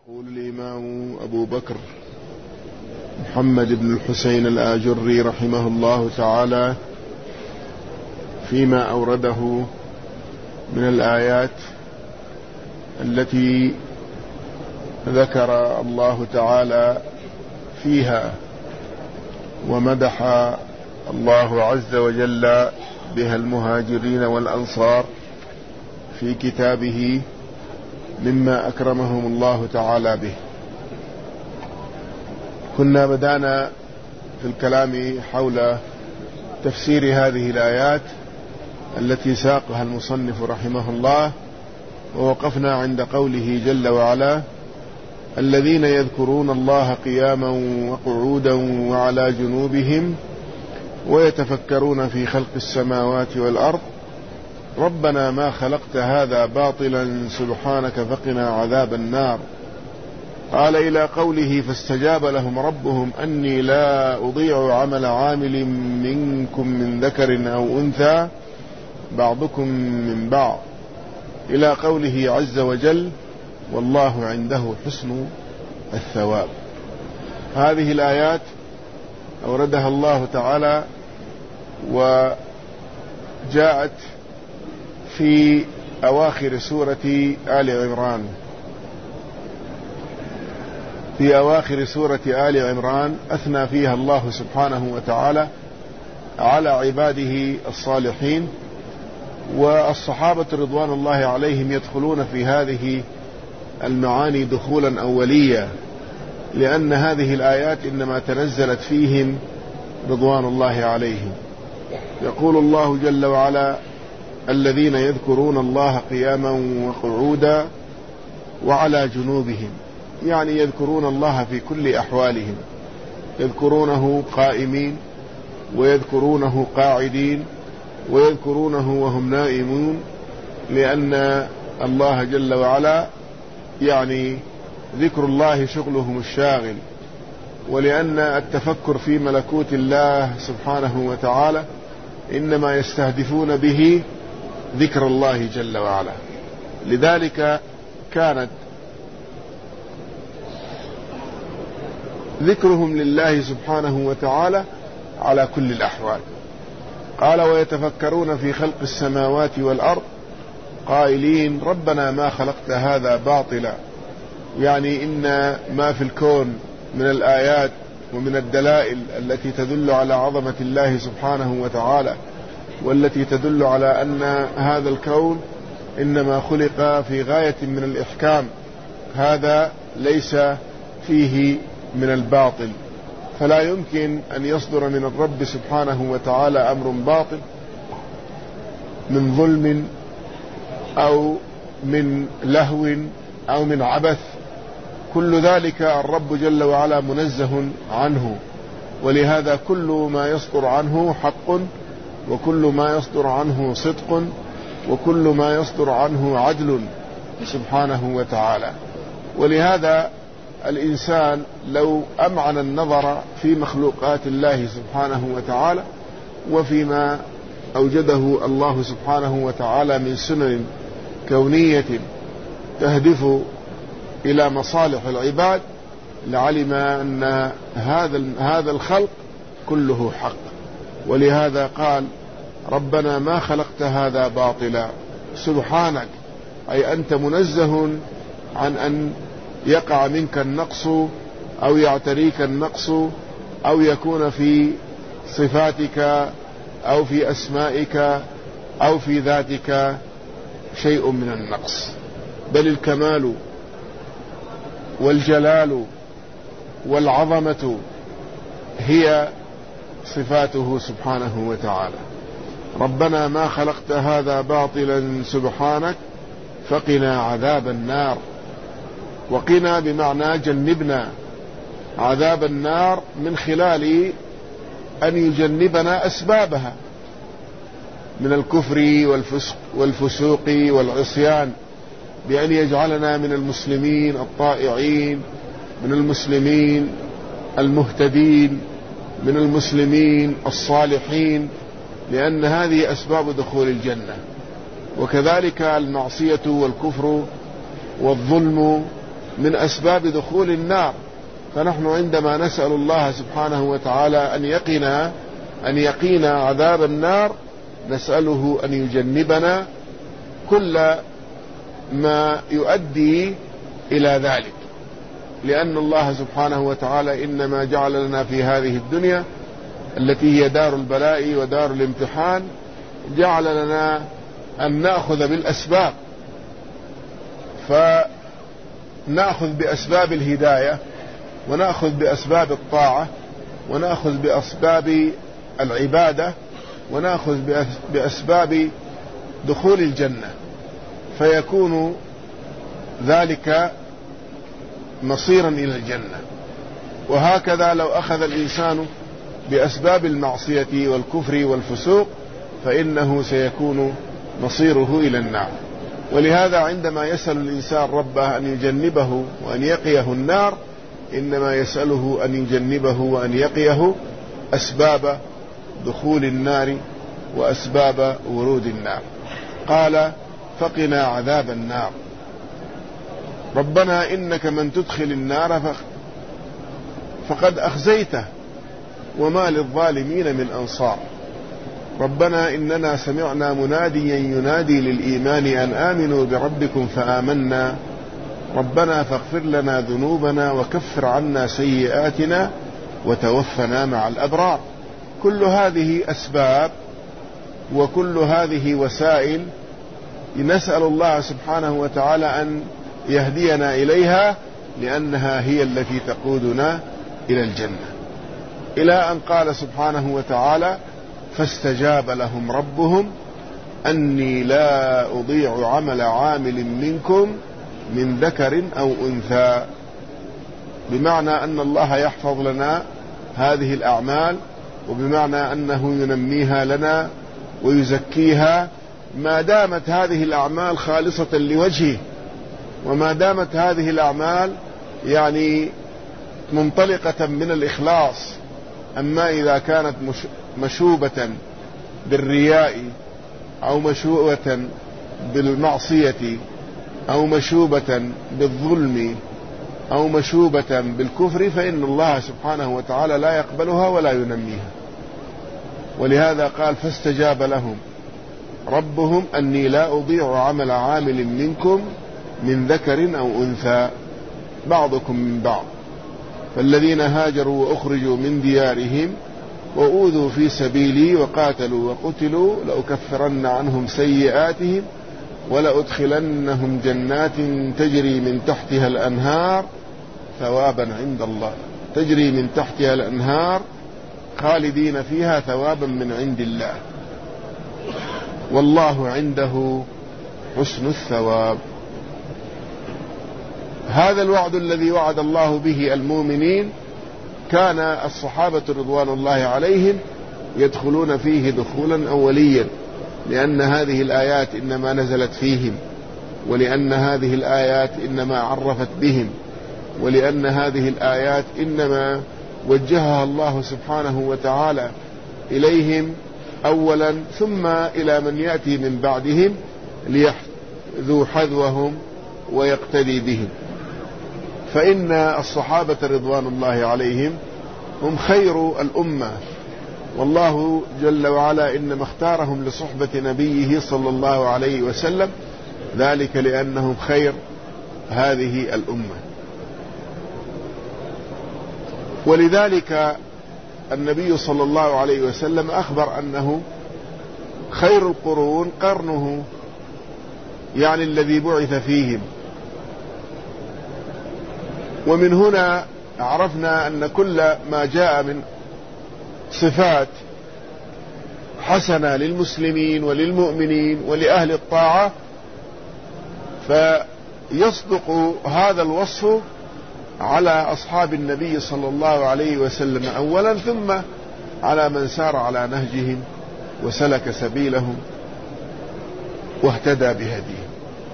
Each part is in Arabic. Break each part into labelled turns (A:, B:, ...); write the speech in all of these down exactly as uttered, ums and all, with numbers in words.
A: يقول الإمام أبو بكر محمد بن الحسين الآجري رحمه الله تعالى فيما أورده من الآيات التي ذكر الله تعالى فيها ومدح الله عز وجل بها المهاجرين والأنصار في كتابه مما أكرمهم الله تعالى به. كنا بدأنا في الكلام حول تفسير هذه الآيات التي ساقها المصنف رحمه الله، ووقفنا عند قوله جل وعلا: الذين يذكرون الله قياما وقعودا وعلى جنوبهم ويتفكرون في خلق السماوات والأرض ربنا ما خلقت هذا باطلا سبحانك فقنا عذاب النار. قال إلى قوله: فاستجاب لهم ربهم أني لا أضيع عمل عامل منكم من ذكر أو أنثى بعضكم من بعض، إلى قوله عز وجل: والله عنده حسن الثواب. هذه الآيات أوردها الله تعالى وجاءت في أواخر سورة آل عمران في أواخر سورة آل عمران أثنى فيها الله سبحانه وتعالى على عباده الصالحين، والصحابة رضوان الله عليهم يدخلون في هذه المعاني دخولا أوليا، لأن هذه الآيات إنما تنزلت فيهم رضوان الله عليهم. يقول الله جل وعلا: الذين يذكرون الله قياما وقعودا وعلى جنوبهم، يعني يذكرون الله في كل أحوالهم، يذكرونه قائمين ويذكرونه قاعدين ويذكرونه وهم نائمون، لأن الله جل وعلا يعني ذكر الله شغلهم الشاغل، ولأن التفكر في ملكوت الله سبحانه وتعالى إنما يستهدفون به ذكر الله جل وعلا. لذلك كانت ذكرهم لله سبحانه وتعالى على كل الأحوال. قال: ويتفكرون في خلق السماوات والأرض قائلين ربنا ما خلقت هذا باطلا، يعني إن ما في الكون من الآيات ومن الدلائل التي تدل على عظمة الله سبحانه وتعالى، والتي تدل على أن هذا الكون إنما خلق في غاية من الإحكام، هذا ليس فيه من الباطل، فلا يمكن أن يصدر من الرب سبحانه وتعالى أمر باطل من ظلم أو من لهو أو من عبث، كل ذلك الرب جل وعلا منزه عنه، ولهذا كل ما يصدر عنه حق، وكل ما يصدر عنه صدق، وكل ما يصدر عنه عدل سبحانه وتعالى. ولهذا الإنسان لو أمعن النظر في مخلوقات الله سبحانه وتعالى وفيما أوجده الله سبحانه وتعالى من سنن كونية تهدف إلى مصالح العباد، لعلم أن هذا هذا الخلق كله حق. ولهذا قال: ربنا ما خلقت هذا باطلا سبحانك، أي أنت منزه عن أن يقع منك النقص أو يعتريك النقص أو يكون في صفاتك أو في أسمائك أو في ذاتك شيء من النقص، بل الكمال والجلال والعظمة هي صفاته سبحانه وتعالى. ربنا ما خلقت هذا باطلا سبحانك فقنا عذاب النار. وقنا بمعنى جنبنا عذاب النار من خلال أن يجنبنا أسبابها من الكفر والفسق والفسوق والعصيان، بأن يجعلنا من المسلمين الطائعين، من المسلمين المهتدين، من المسلمين الصالحين، لأن هذه أسباب دخول الجنة. وكذلك المعصية والكفر والظلم من أسباب دخول النار. فنحن عندما نسأل الله سبحانه وتعالى أن يقينا أن يقينا عذاب النار نسأله أن يجنبنا كل ما يؤدي إلى ذلك، لأن الله سبحانه وتعالى إنما جعل لنا في هذه الدنيا التي هي دار البلاء ودار الامتحان، جعل لنا أن نأخذ بالأسباب، فنأخذ بأسباب الهداية، ونأخذ بأسباب الطاعة، ونأخذ بأسباب العبادة، ونأخذ بأسباب دخول الجنة، فيكون ذلك مصيرا إلى الجنة. وهكذا لو أخذ الإنسان بأسباب المعصية والكفر والفسوق فإنه سيكون مصيره إلى النار. ولهذا عندما يسأل الإنسان ربه أن يجنبه وأن يقيه النار إنما يسأله أن يجنبه وأن يقيه أسباب دخول النار وأسباب ورود النار. قال فقنا عذاب النار. ربنا إنك من تدخل النار فقد أخزيته وما للظالمين من أنصار. ربنا إننا سمعنا مناديا ينادي للإيمان أن آمنوا بربكم فآمنا ربنا فاغفر لنا ذنوبنا وكفر عنا سيئاتنا وتوفنا مع الأبرار. كل هذه أسباب وكل هذه وسائل نسأل الله سبحانه وتعالى أن يهدينا إليها، لأنها هي التي تقودنا إلى الجنة. إلى أن قال سبحانه وتعالى فاستجاب لهم ربهم أني لا أضيع عمل عامل منكم من ذكر أو أنثى، بمعنى أن الله يحفظ لنا هذه الأعمال، وبمعنى أنه ينميها لنا ويزكيها ما دامت هذه الأعمال خالصة لوجهه، وما دامت هذه الأعمال يعني منطلقة من الإخلاص. أما إذا كانت مشوبة بالرياء أو مشوبة بالمعصية أو مشوبة بالظلم أو مشوبة بالكفر فإن الله سبحانه وتعالى لا يقبلها ولا ينميها. ولهذا قال فاستجاب لهم ربهم أني لا أضيع عمل عامل منكم من ذكر أو أنثى بعضكم من بعض، فالذين هاجروا وأخرجوا من ديارهم وأوذوا في سبيلي وقاتلوا وقتلوا لأكفرن عنهم سيئاتهم ولأدخلنهم جنات تجري من تحتها الأنهار ثوابا عند الله، تجري من تحتها الأنهار خالدين فيها ثوابا من عند الله والله عنده حسن الثواب. هذا الوعد الذي وعد الله به المؤمنين كان الصحابة رضوان الله عليهم يدخلون فيه دخولا أوليا، لأن هذه الآيات إنما نزلت فيهم، ولأن هذه الآيات إنما عرفت بهم، ولأن هذه الآيات إنما وجهها الله سبحانه وتعالى إليهم أولا ثم إلى من يأتي من بعدهم ليحذو حذوهم ويقتدي بهم. فإن الصحابة رضوان الله عليهم هم خير الأمة، والله جل وعلا إنما اختارهم لصحبة نبيه صلى الله عليه وسلم، ذلك لأنهم خير هذه الأمة. ولذلك النبي صلى الله عليه وسلم أخبر أنه خير القرون قرنه، يعني الذي بعث فيهم. ومن هنا عرفنا أن كل ما جاء من صفات حسنة للمسلمين وللمؤمنين ولأهل الطاعة فيصدق هذا الوصف على أصحاب النبي صلى الله عليه وسلم أولا، ثم على من سار على نهجهم وسلك سبيلهم واهتدى بهديهم.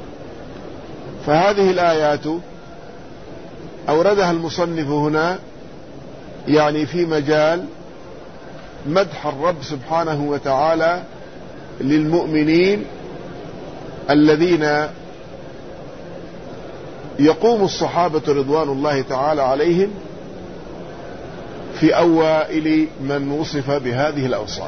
A: فهذه الآيات أوردها المصنف هنا يعني في مجال مدح الرب سبحانه وتعالى للمؤمنين الذين يقوم الصحابة رضوان الله تعالى عليهم في أوائل من وصف بهذه الأوصاف.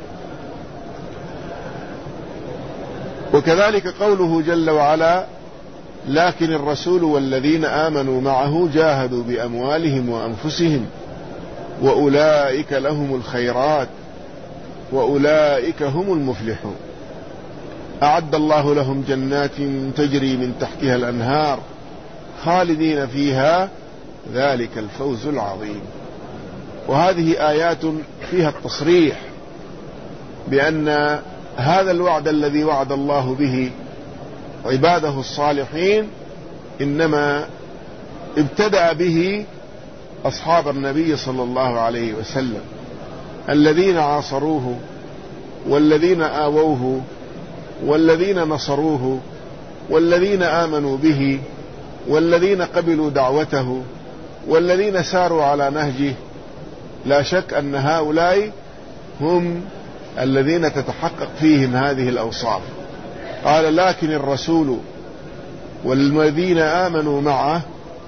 A: وكذلك قوله جل وعلا: لكن الرسول والذين آمنوا معه جاهدوا بأموالهم وأنفسهم وأولئك لهم الخيرات وأولئك هم المفلحون. أعد الله لهم جنات تجري من تحتها الأنهار خالدين فيها ذلك الفوز العظيم. وهذه آيات فيها التصريح بأن هذا الوعد الذي وعد الله به عباده الصالحين إنما ابتدأ به أصحاب النبي صلى الله عليه وسلم الذين عاصروه والذين آووه والذين نصروه والذين آمنوا به والذين قبلوا دعوته والذين ساروا على نهجه. لا شك أن هؤلاء هم الذين تتحقق فيهم هذه الأوصاف. قال: لكن الرسول والذين آمنوا معه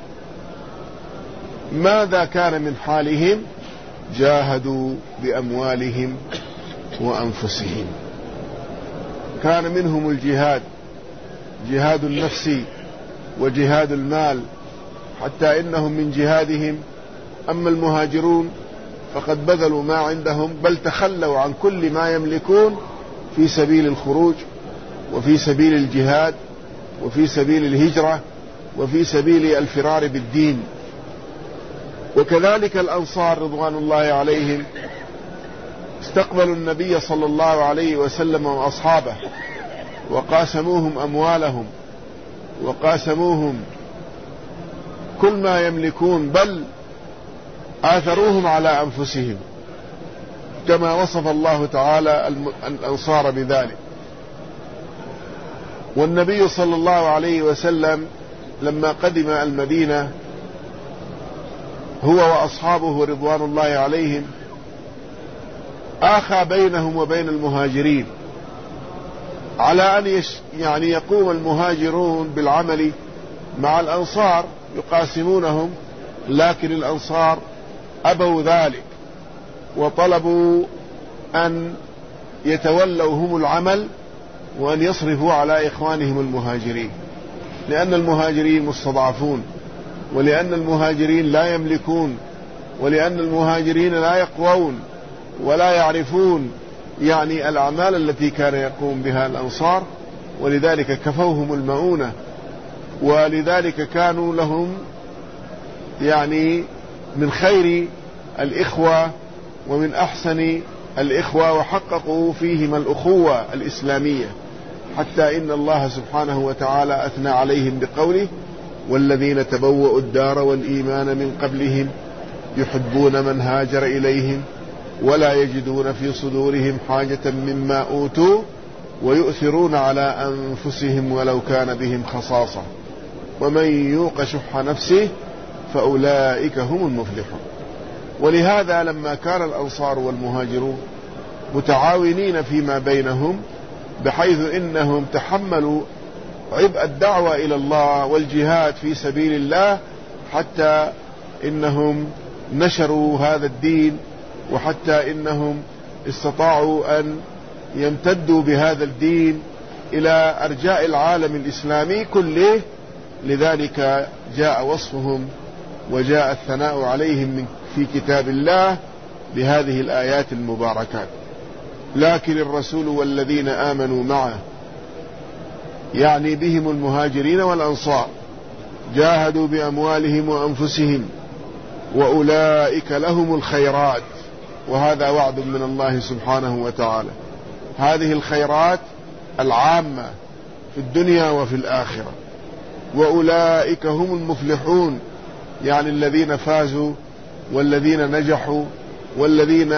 A: ماذا كان من حالهم؟ جاهدوا بأموالهم وأنفسهم. كان منهم الجهاد، جهاد النفس وجهاد المال، حتى إنهم من جهادهم. أما المهاجرون فقد بذلوا ما عندهم، بل تخلوا عن كل ما يملكون في سبيل الخروج وفي سبيل الجهاد وفي سبيل الهجرة وفي سبيل الفرار بالدين. وكذلك الأنصار رضوان الله عليهم استقبلوا النبي صلى الله عليه وسلم وأصحابه وقاسموهم أموالهم وقاسموهم كل ما يملكون، بل آثروهم على أنفسهم كما وصف الله تعالى الأنصار بذلك. والنبي صلى الله عليه وسلم لما قدم المدينة هو وأصحابه رضوان الله عليهم آخى بينهم وبين المهاجرين على أن يش يعني يقوم المهاجرون بالعمل مع الأنصار يقاسمونهم، لكن الأنصار أبوا ذلك وطلبوا أن يتولوا هم العمل وأن يصرفوا على إخوانهم المهاجرين، لأن المهاجرين مستضعفون، ولأن المهاجرين لا يملكون، ولأن المهاجرين لا يقوون ولا يعرفون يعني الأعمال التي كان يقوم بها الأنصار، ولذلك كفوهم المؤونة، ولذلك كانوا لهم يعني من خير الإخوة ومن أحسن الإخوة، وحققوا فيهم الأخوة الإسلامية، حتى إن الله سبحانه وتعالى أثنى عليهم بقوله: والذين تبوأوا الدار والإيمان من قبلهم يحبون من هاجر إليهم ولا يجدون في صدورهم حاجة مما أوتوا ويؤثرون على أنفسهم ولو كان بهم خصاصة ومن يوق شح نفسه فأولئك هم المفلحون. ولهذا لما كان الأنصار والمهاجرون متعاونين فيما بينهم بحيث إنهم تحملوا عبء الدعوة إلى الله والجهاد في سبيل الله، حتى إنهم نشروا هذا الدين، وحتى إنهم استطاعوا أن يمتدوا بهذا الدين إلى أرجاء العالم الإسلامي كله. لذلك جاء وصفهم وجاء الثناء عليهم في كتاب الله بهذه الآيات المباركات: لكن الرسول والذين آمنوا معه، يعني بهم المهاجرين والأنصار، جاهدوا بأموالهم وأنفسهم وأولئك لهم الخيرات. وهذا وعد من الله سبحانه وتعالى، هذه الخيرات العامة في الدنيا وفي الآخرة. وأولئك هم المفلحون، يعني الذين فازوا والذين نجحوا والذين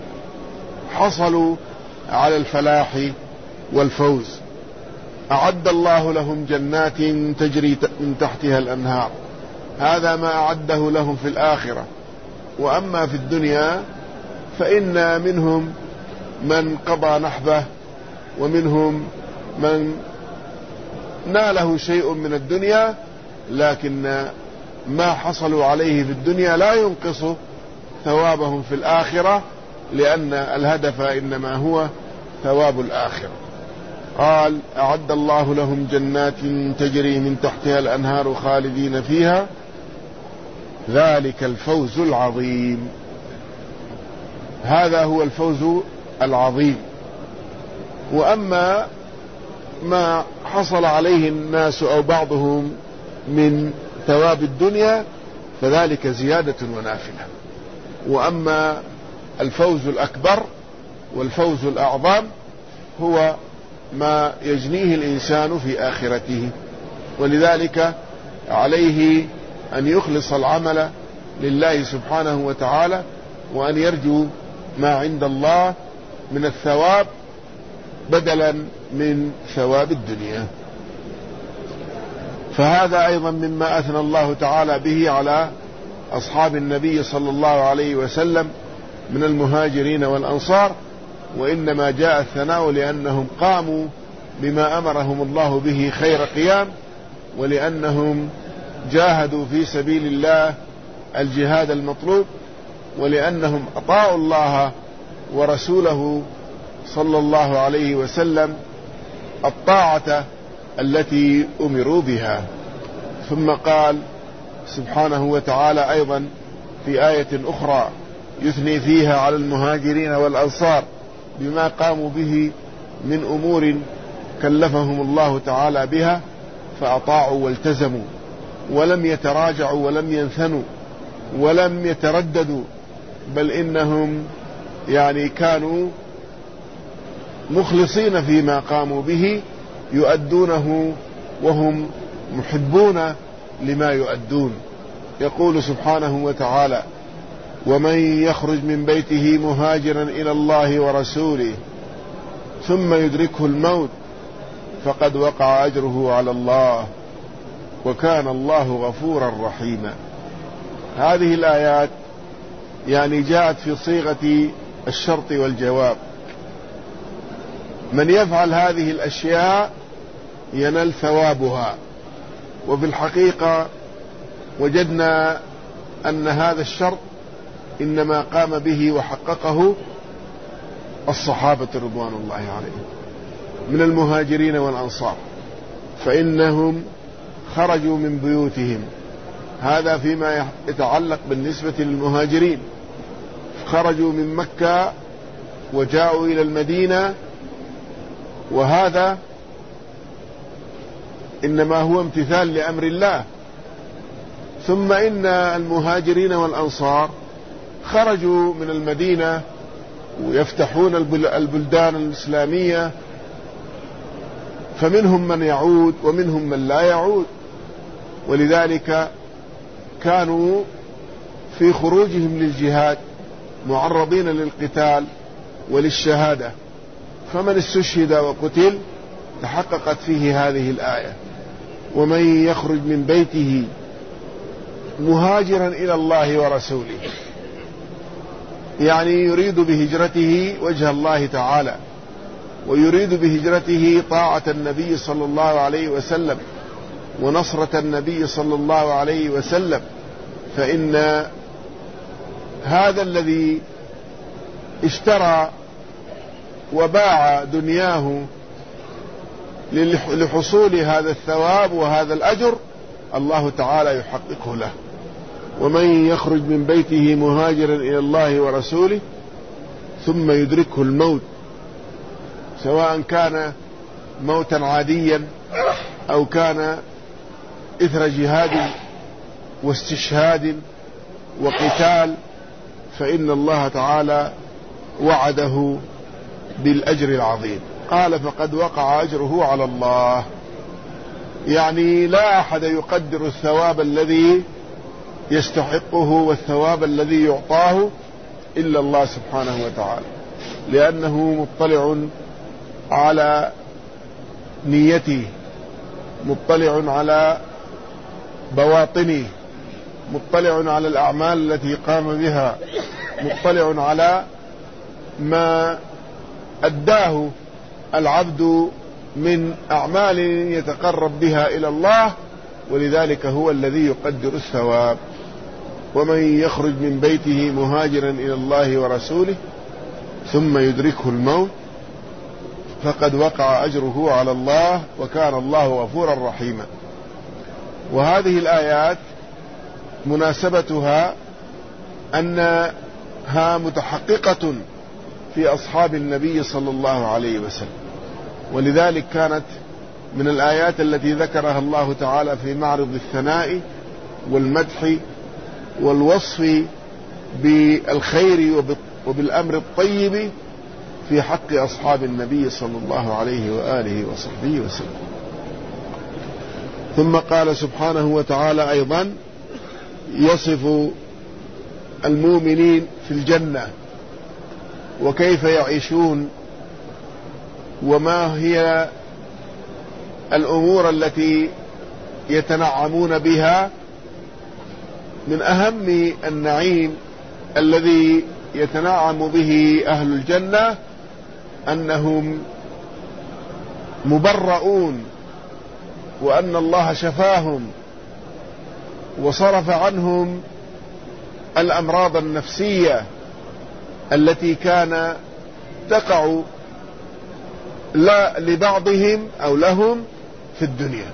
A: حصلوا على الفلاح والفوز. أعد الله لهم جنات تجري من تحتها الأنهار، هذا ما أعده لهم في الآخرة. وأما في الدنيا فإن منهم من قضى نحبه، ومنهم من ناله شيء من الدنيا، لكن ما حصلوا عليه في الدنيا لا ينقص ثوابهم في الآخرة، لأن الهدف إنما هو ثواب الآخرة. قال: أعد الله لهم جنات تجري من تحتها الأنهار خالدين فيها ذلك الفوز العظيم. هذا هو الفوز العظيم. وأما ما حصل عليه الناس أو بعضهم من ثواب الدنيا فذلك زيادة ونافلة. وأما الفوز الأكبر والفوز الأعظم هو ما يجنيه الإنسان في آخرته. ولذلك عليه أن يخلص العمل لله سبحانه وتعالى، وأن يرجو ما عند الله من الثواب بدلا من ثواب الدنيا. فهذا أيضا مما أثنى الله تعالى به على أصحاب النبي صلى الله عليه وسلم من المهاجرين والأنصار، وإنما جاء الثناء لأنهم قاموا بما أمرهم الله به خير قيام، ولأنهم جاهدوا في سبيل الله الجهاد المطلوب، ولأنهم أطاعوا الله ورسوله صلى الله عليه وسلم الطاعة التي أمروا بها. ثم قال سبحانه وتعالى أيضا في آية أخرى يثني فيها على المهاجرين والأنصار بما قاموا به من أمور كلفهم الله تعالى بها، فأطاعوا والتزموا ولم يتراجعوا ولم ينثنوا ولم يترددوا، بل إنهم يعني كانوا مخلصين فيما قاموا به، يؤدونه وهم محبون لما يؤدون. يقول سبحانه وتعالى: ومن يخرج من بيته مهاجرا إلى الله ورسوله ثم يدركه الموت فقد وقع أجره على الله وكان الله غفورا رحيما. هذه الآيات يعني جاءت في صيغة الشرط والجواب. من يفعل هذه الأشياء ينال ثوابها. وفي الحقيقة وجدنا أن هذا الشرط إنما قام به وحققه الصحابة رضوان الله عليهم من المهاجرين والأنصار، فإنهم خرجوا من بيوتهم. هذا فيما يتعلق بالنسبة للمهاجرين، خرجوا من مكة وجاءوا إلى المدينة، وهذا إنما هو امتثال لأمر الله. ثم إن المهاجرين والأنصار خرجوا من المدينة ويفتحون البلدان الإسلامية، فمنهم من يعود ومنهم من لا يعود، ولذلك كانوا في خروجهم للجهاد معرضين للقتال وللشهادة. فمن استشهد وقتل تحققت فيه هذه الآية: ومن يخرج من بيته مهاجرا إلى الله ورسوله، يعني يريد بهجرته وجه الله تعالى، ويريد بهجرته طاعة النبي صلى الله عليه وسلم ونصرة النبي صلى الله عليه وسلم. فإن هذا الذي اشترى وباع دنياه لحصول هذا الثواب وهذا الأجر الله تعالى يحققه له. ومن يخرج من بيته مهاجرا إلى الله ورسوله ثم يدركه الموت، سواء كان موتا عاديا أو كان إثر جهاد واستشهاد وقتال، فإن الله تعالى وعده بالأجر العظيم. قال: فقد وقع أجره على الله. يعني لا أحد يقدر الثواب الذي يستحقه والثواب الذي يعطاه إلا الله سبحانه وتعالى، لأنه مطلع على نيته، مطلع على بواطنه، مطلع على الأعمال التي قام بها، مطلع على ما أداه العبد من أعمال يتقرب بها إلى الله، ولذلك هو الذي يقدر الثواب. ومن يخرج من بيته مهاجرا إلى الله ورسوله ثم يدركه الموت فقد وقع أجره على الله وكان الله غفورا رحيما. وهذه الآيات مناسبتها أنها متحققة في أصحاب النبي صلى الله عليه وسلم، ولذلك كانت من الآيات التي ذكرها الله تعالى في معرض الثناء والمدح والوصف بالخير وبالأمر الطيب في حق أصحاب النبي صلى الله عليه وآله وصحبه وسلم. ثم قال سبحانه وتعالى أيضا يصف المؤمنين في الجنة وكيف يعيشون وما هي الأمور التي يتنعمون بها. من أهم النعيم الذي يتنعم به أهل الجنة أنهم مبرؤون، وأن الله شفاهم وصرف عنهم الأمراض النفسية التي كان تقع لا لبعضهم أو لهم في الدنيا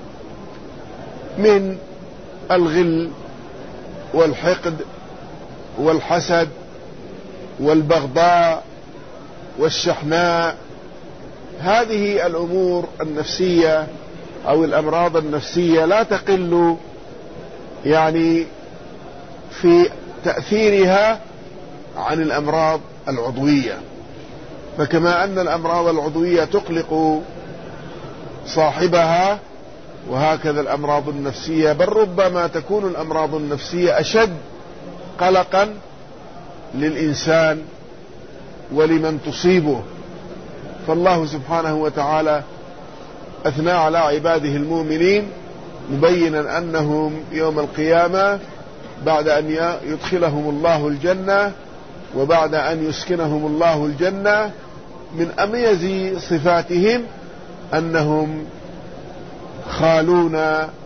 A: من الغل والحقد والحسد والبغضاء والشحناء. هذه الأمور النفسية أو الأمراض النفسية لا تقل يعني في تأثيرها عن الأمراض العضوية. فكما أن الأمراض العضوية تقلق صاحبها، وهكذا الأمراض النفسية، بل ربما تكون الأمراض النفسية أشد قلقا للإنسان ولمن تصيبه. فالله سبحانه وتعالى أثنى على عباده المؤمنين مبينا أنهم يوم القيامة بعد أن يدخلهم الله الجنة وبعد أن يسكنهم الله الجنة من أميز صفاتهم أنهم خالون،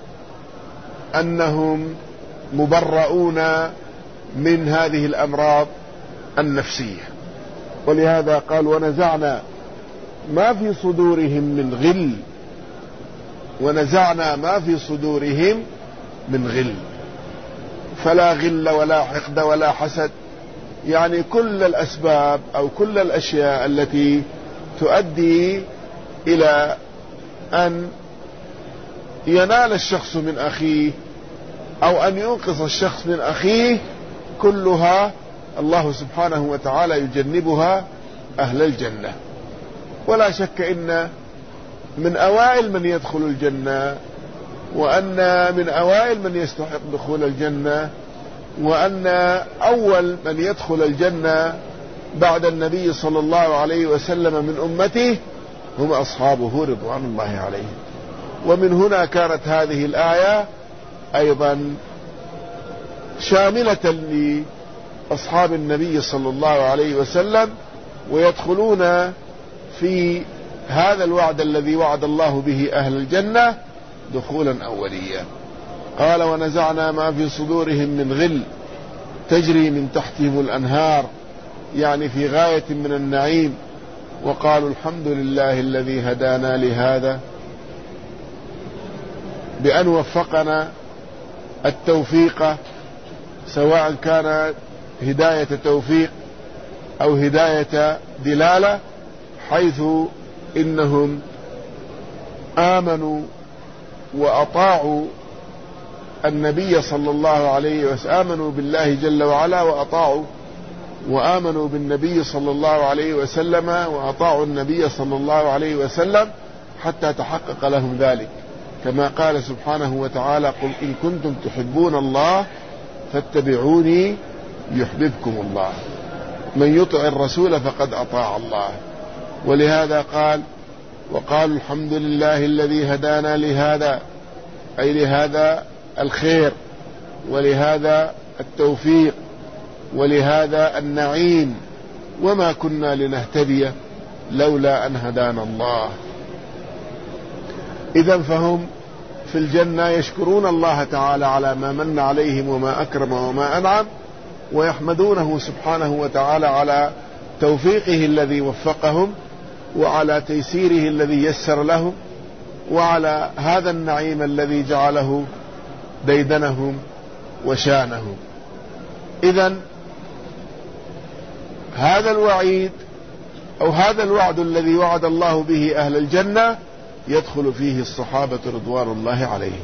A: أنهم مبرؤون من هذه الأمراض النفسية. ولهذا قال ونزعنا ما في صدورهم من غل، ونزعنا ما في صدورهم من غل، فلا غل ولا حقد ولا حسد، يعني كل الأسباب أو كل الأشياء التي تؤدي إلى أن ينال الشخص من أخيه أو أن ينقص الشخص من أخيه كلها الله سبحانه وتعالى يجنبها أهل الجنة. ولا شك إن من أوائل من يدخل الجنة، وأن من أوائل من يستحق دخول الجنة، وأن أول من يدخل الجنة بعد النبي صلى الله عليه وسلم من أمته هم أصحابه رضوان الله عليهم. ومن هنا كانت هذه الآية أيضا شاملة لأصحاب النبي صلى الله عليه وسلم، ويدخلون في هذا الوعد الذي وعد الله به أهل الجنة دخولا أوليا. قال ونزعنا ما في صدورهم من غل تجري من تحتهم الأنهار، يعني في غاية من النعيم. وقالوا الحمد لله الذي هدانا لهذا، بأن وفقنا التوفيق، سواء كان هداية توفيق أو هداية دلالة، حيث إنهم آمنوا وأطاعوا النبي صلى الله عليه وسلم، آمنوا بالله جل وعلا وأطاعوا وآمنوا بالنبي صلى الله عليه وسلم وأطاعوا النبي صلى الله عليه وسلم حتى تحقق لهم ذلك، كما قال سبحانه وتعالى قل إن كنتم تحبون الله فاتبعوني يحببكم الله، من يطع الرسول فقد أطاع الله. ولهذا قال وقالوا الحمد لله الذي هدانا لهذا، أي لهذا الخير ولهذا التوفيق ولهذا النعيم، وما كنا لنهتدي لولا أن هدانا الله. إذن فهم في الجنة يشكرون الله تعالى على ما من عليهم وما أكرم وما أنعم، ويحمدونه سبحانه وتعالى على توفيقه الذي وفقهم، وعلى تيسيره الذي يسر لهم، وعلى هذا النعيم الذي جعله ديدنهم وشانهم. إذن هذا الوعيد أو هذا الوعد الذي وعد الله به أهل الجنة يدخل فيه الصحابة رضوان الله عليهم.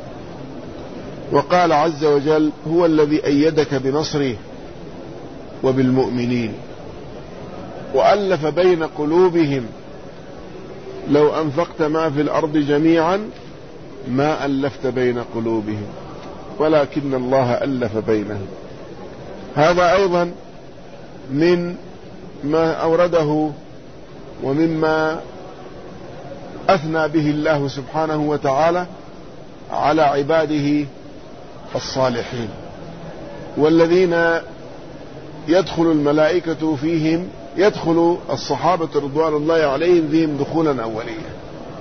A: وقال عز وجل: هو الذي أيدك بنصره وبالمؤمنين وألف بين قلوبهم لو أنفقت ما في الأرض جميعا ما ألفت بين قلوبهم ولكن الله ألف بينهم. هذا أيضا من ما أورده ومما أثنى به الله سبحانه وتعالى على عباده الصالحين، والذين يدخل الملائكة فيهم، يدخل الصحابة رضوان الله عليهم فيهم دخولا أوليا.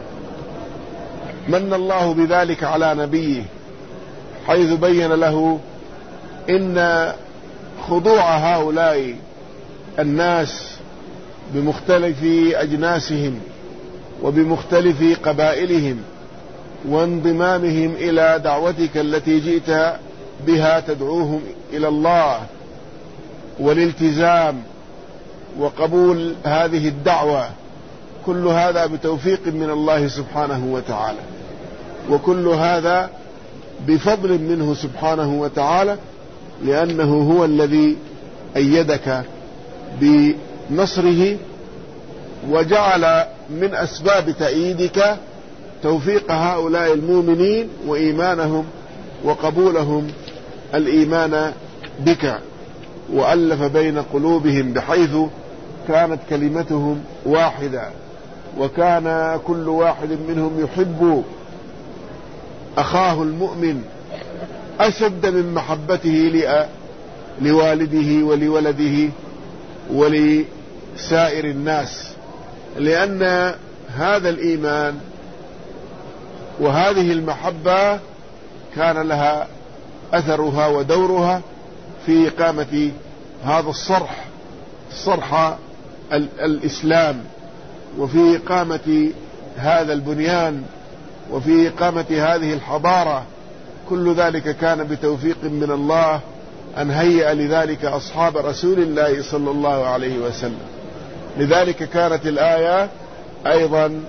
A: من الله بذلك على نبيه، حيث بين له إن خضوع هؤلاء الناس بمختلف أجناسهم وبمختلف قبائلهم وانضمامهم إلى دعوتك التي جئت بها تدعوهم إلى الله، والالتزام وقبول هذه الدعوة، كل هذا بتوفيق من الله سبحانه وتعالى، وكل هذا بفضل منه سبحانه وتعالى، لأنه هو الذي أيدك بنصره وجعل من أسباب تأييدك توفيق هؤلاء المؤمنين وإيمانهم وقبولهم الإيمان بك، وألف بين قلوبهم بحيث كانت كلمتهم واحدة، وكان كل واحد منهم يحب أخاه المؤمن أشد من محبته لوالده ولولده ولسائر الناس، لأن هذا الإيمان وهذه المحبة كان لها أثرها ودورها في إقامة هذا الصرح، صرح الإسلام، وفي إقامة هذا البنيان، وفي إقامة هذه الحضارة. كل ذلك كان بتوفيق من الله أن هيأ لذلك أصحاب رسول الله صلى الله عليه وسلم. لذلك كانت الآية أيضا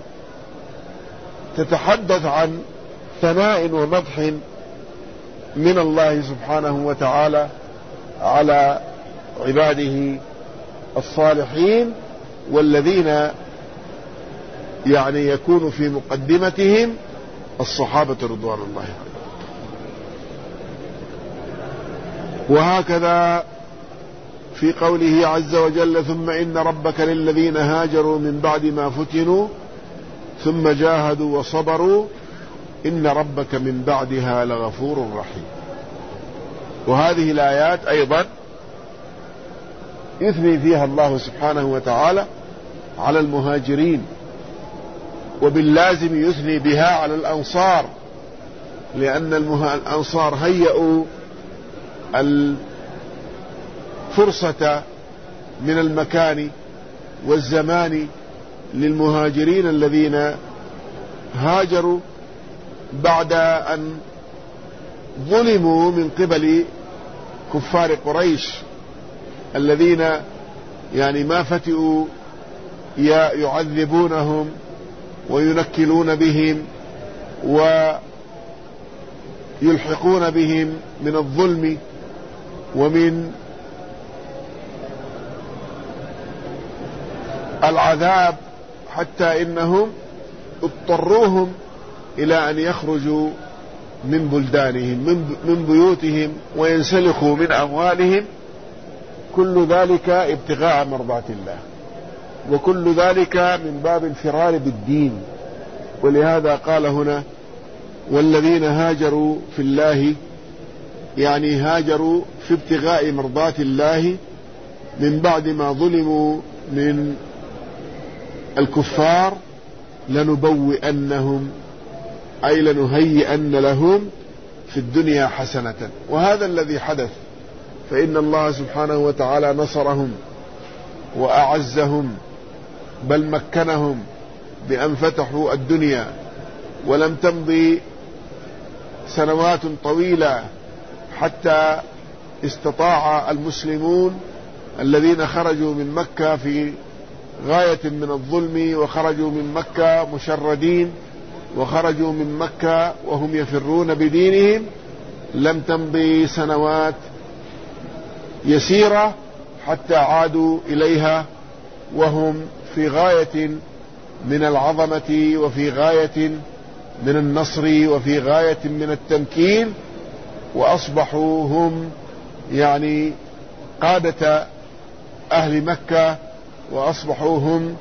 A: تتحدث عن ثناء ومدح من الله سبحانه وتعالى على عباده الصالحين، والذين يعني يكون في مقدمتهم الصحابة رضوان الله عليهم. وهكذا في قوله عز وجل: ثم إن ربك للذين هاجروا من بعد ما فتنوا ثم جاهدوا وصبروا إن ربك من بعدها لغفور رحيم. وهذه الآيات أيضا يثني فيها الله سبحانه وتعالى على المهاجرين، وباللازم يثني بها على الأنصار، لأن الأنصار هيئوا الفرصة من المكان والزمان للمهاجرين الذين هاجروا بعد أن ظلموا من قبل كفار قريش، الذين يعني ما فتئوا يعذبونهم وينكلون بهم ويلحقون بهم من الظلم ومن العذاب، حتى إنهم اضطروهم إلى أن يخرجوا من بلدانهم من بيوتهم وينسلخوا من أموالهم. كل ذلك ابتغاء مرضات الله، وكل ذلك من باب الفرار بالدين. ولهذا قال هنا: والذين هاجروا في الله، يعني هاجروا في ابتغاء مرضات الله من بعد ما ظلموا من الكفار، لنبوئنهم أي لنهيئن لهم في الدنيا حسنة. وهذا الذي حدث، فإن الله سبحانه وتعالى نصرهم وأعزهم، بل مكنهم بأن فتحوا الدنيا، ولم تمضي سنوات طويلة حتى استطاع المسلمون الذين خرجوا من مكة في غاية من الظلم، وخرجوا من مكة مشردين، وخرجوا من مكة وهم يفرون بدينهم، لم تمضي سنوات يسيرة حتى عادوا إليها وهم في غاية من العظمة، وفي غاية من النصر، وفي غاية من التمكين، وأصبحوا هم يعني قادة أهل مكة، وأصبحوا هم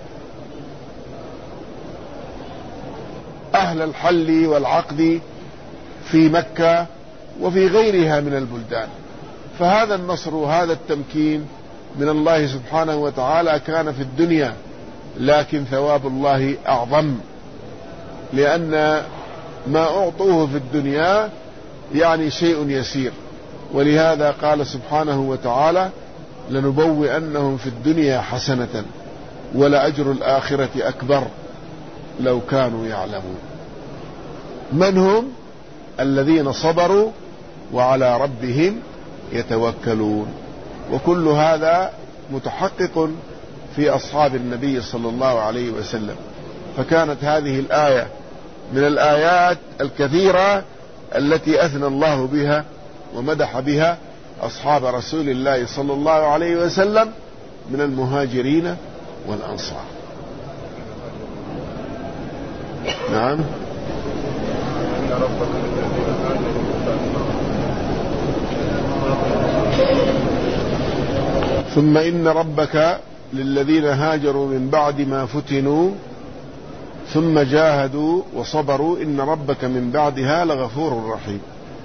A: أهل الحل والعقد في مكة وفي غيرها من البلدان. فهذا النصر وهذا التمكين من الله سبحانه وتعالى كان في الدنيا، لكن ثواب الله أعظم، لأن ما أعطوه في الدنيا يعني شيء يسير. ولهذا قال سبحانه وتعالى: لنبوئنهم في الدنيا حسنة ولأجر الآخرة أكبر لو كانوا يعلمون. من هم؟ الذين صبروا وعلى ربهم يتوكلون. وكل هذا متحقق في أصحاب النبي صلى الله عليه وسلم. فكانت هذه الآية من الآيات الكثيرة التي أثنى الله بها ومدح بها أصحاب رسول الله صلى الله عليه وسلم من المهاجرين والأنصار. نعم. ثم إن ربك للذين هاجروا من بعد ما فتنوا ثم جاهدوا وصبروا إن ربك من بعدها لغفور رحيم.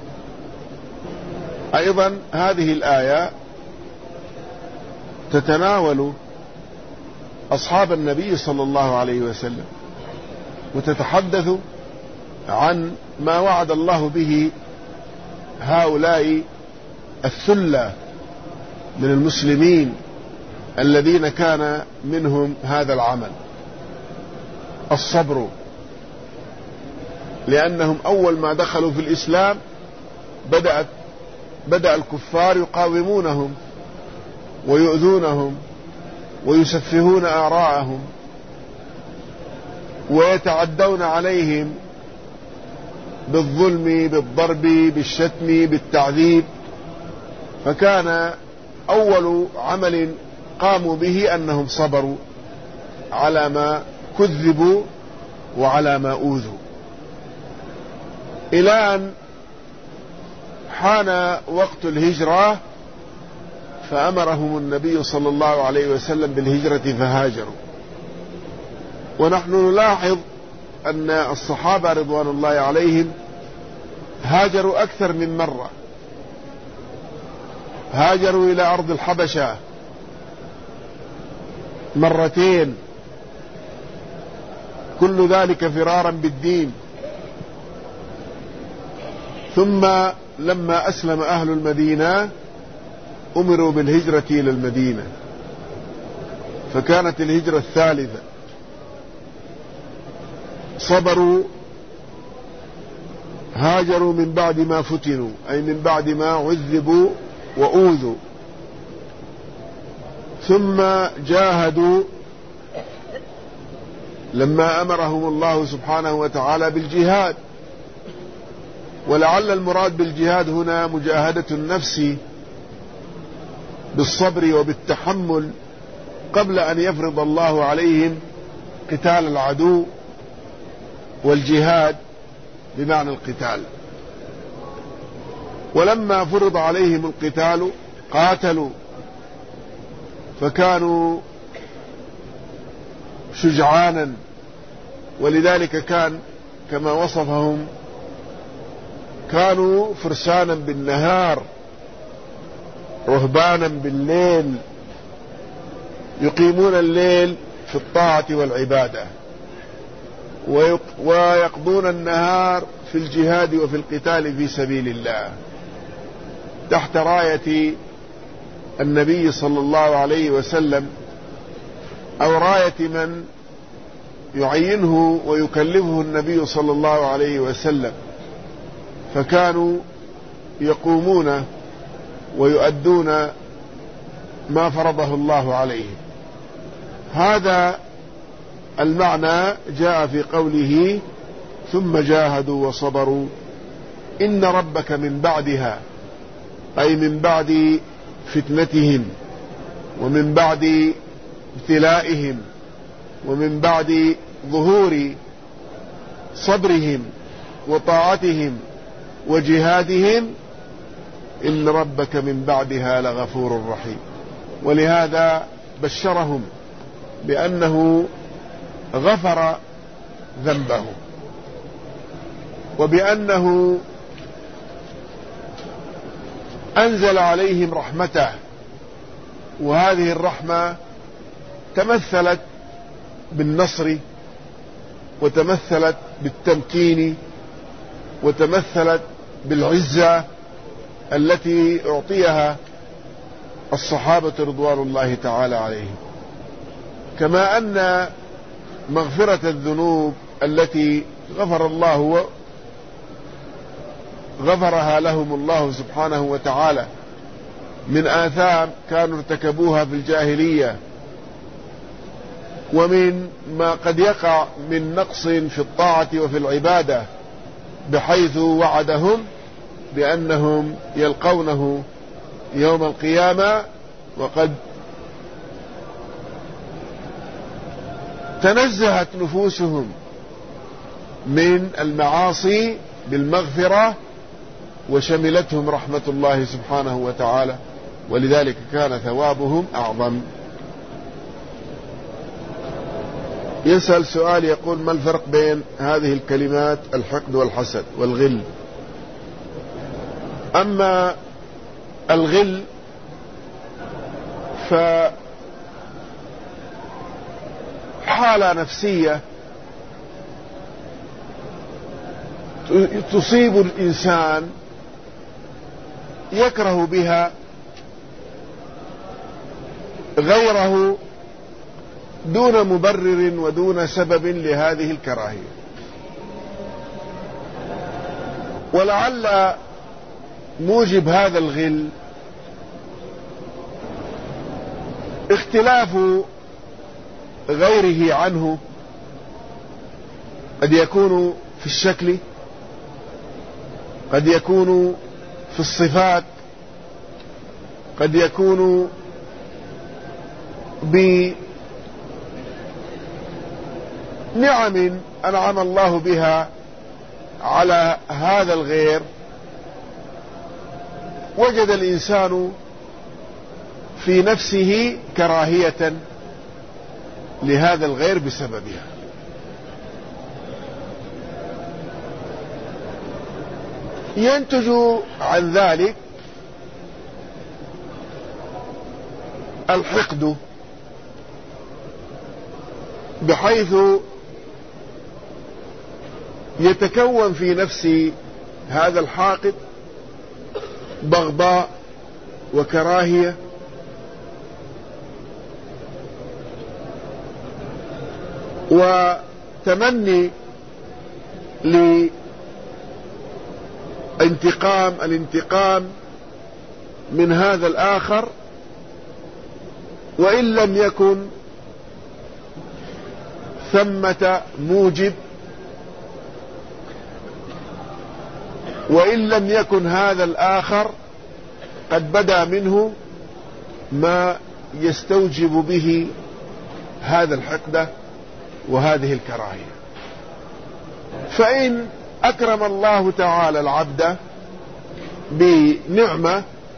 A: أيضا هذه الآية تتناول أصحاب النبي صلى الله عليه وسلم، وتتحدث عن ما وعد الله به هؤلاء الثلة من المسلمين الذين كان منهم هذا العمل، الصبر، لأنهم أول ما دخلوا في الإسلام بدأت بدأ الكفار يقاومونهم ويؤذونهم ويسفهون آراءهم ويتعدون عليهم بالظلم، بالضرب، بالشتم، بالتعذيب. فكان أول عمل قاموا به أنهم صبروا على ما كذبوا وعلى ما أوذوا، إلى أن حان وقت الهجرة فأمرهم النبي صلى الله عليه وسلم بالهجرة فهاجروا. ونحن نلاحظ أن الصحابة رضوان الله عليهم هاجروا أكثر من مرة، هاجروا إلى أرض الحبشة مرتين، كل ذلك فرارا بالدين. ثم لما أسلم أهل المدينة أمروا بالهجرة إلى المدينة، فكانت الهجرة الثالثة. صبروا، هاجروا من بعد ما فتنوا، أي من بعد ما عذبوا وأوذوا. ثم جاهدوا لما أمرهم الله سبحانه وتعالى بالجهاد. ولعل المراد بالجهاد هنا مجاهدة النفس بالصبر وبالتحمل قبل أن يفرض الله عليهم قتال العدو، والجهاد بمعنى القتال. ولما فرض عليهم القتال قاتلوا، فكانوا شجعانا. ولذلك كان كما وصفهم كانوا فرسانا بالنهار رهبانا بالليل، يقيمون الليل في الطاعة والعبادة. ويقضون النهار في الجهاد وفي القتال في سبيل الله تحت راية النبي صلى الله عليه وسلم أو راية من يعينه ويكلفه النبي صلى الله عليه وسلم، فكانوا يقومون ويؤدون ما فرضه الله عليهم. هذا المعنى جاء في قوله ثم جاهدوا وصبروا إن ربك من بعدها، أي من بعد فتنتهم ومن بعد ابتلائهم ومن بعد ظهور صبرهم وطاعتهم وجهادهم، إن ربك من بعدها لغفور رحيم. ولهذا بشرهم بأنه غفر ذنبه وبأنه أنزل عليهم رحمته، وهذه الرحمة تمثلت بالنصر وتمثلت بالتمكين وتمثلت بالعزة التي أعطيها الصحابة رضوان الله تعالى عليهم، كما أن مغفرة الذنوب التي غفر الله غفرها لهم الله سبحانه وتعالى من آثام كانوا ارتكبوها في الجاهلية ومن ما قد يقع من نقص في الطاعة وفي العبادة، بحيث وعدهم بأنهم يلقونه يوم القيامة وقد تنزهت نفوسهم من المعاصي بالمغفرة وشملتهم رحمة الله سبحانه وتعالى، ولذلك كان ثوابهم أعظم. يسأل سؤال يقول: ما الفرق بين هذه الكلمات الحقد والحسد والغل؟ أما الغل فحالة نفسية تصيب الإنسان يكره بها غيره دون مبرر ودون سبب لهذه الكراهية، ولعل موجب هذا الغل اختلاف غيره عنه، قد يكون في الشكل، قد يكون في الصفات، قد يكون بنعم أنعم الله بها على هذا الغير، وجد الإنسان في نفسه كراهية لهذا الغير بسببها. ينتج عن ذلك الحقد، بحيث يتكون في نفس هذا الحاقد بغضاء وكراهية وتمني لانتقام الانتقام من هذا الآخر، وإن لم يكن ثمة موجب، وإن لم يكن هذا الآخر قد بدا منه ما يستوجب به هذا الحقد وهذه الكراهية. فإن أكرم الله تعالى العبد بنعمة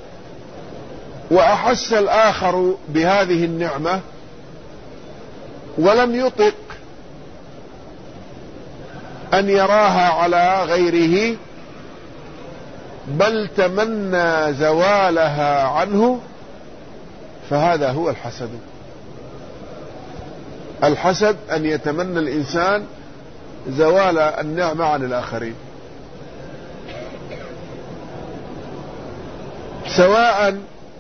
A: وأحس الآخر بهذه النعمة ولم يطق أن يراها على غيره، بل تمنى زوالها عنه، فهذا هو الحسد. الحسد أن يتمنى الإنسان زوال النعمة عن الآخرين، سواء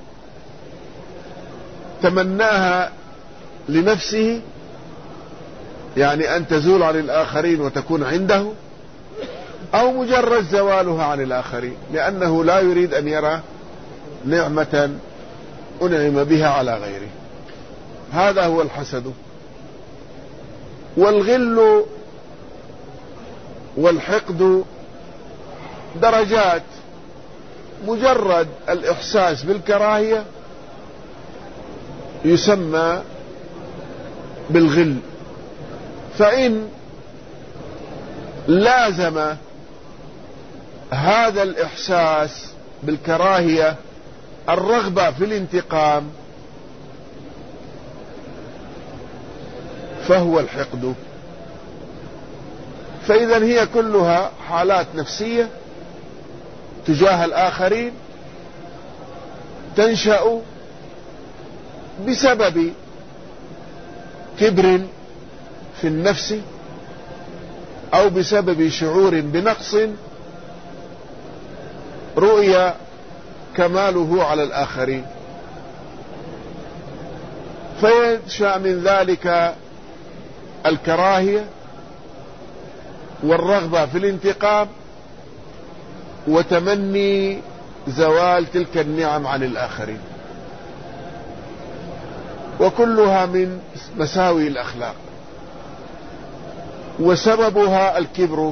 A: تمناها لنفسه، يعني أن تزول عن الآخرين وتكون عنده، أو مجرد زوالها عن الآخرين، لأنه لا يريد أن يرى نعمة أنعم بها على غيره. هذا هو الحسد. والغل والحقد درجات، مجرد الإحساس بالكراهية يسمى بالغل، فإن لازم هذا الإحساس بالكراهية الرغبة في الانتقام فهو الحقد. فإذا هي كلها حالات نفسية تجاه الآخرين تنشأ بسبب كبر في النفس، أو بسبب شعور بنقص رؤي كماله على الآخرين، فينشأ من ذلك الكراهية والرغبة في الانتقام وتمني زوال تلك النعم عن الآخرين، وكلها من مساوي الأخلاق، وسببها الكبر،